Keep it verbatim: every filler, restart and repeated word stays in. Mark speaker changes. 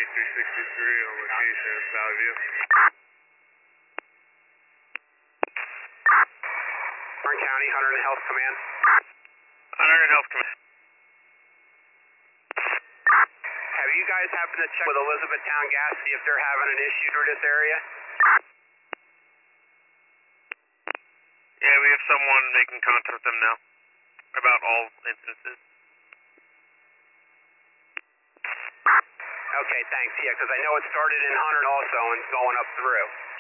Speaker 1: three sixty-three on location in Southview.
Speaker 2: Warren County, Hunter and Health Command.
Speaker 3: Hunter and Health Command.
Speaker 2: Have you guys happened to check with Elizabethtown Gas, see if they're having an issue through this area?
Speaker 3: Yeah, we have someone making contact with them now about all instances.
Speaker 2: Okay, thanks. Yeah, because I know it started in Hunter also and going up through.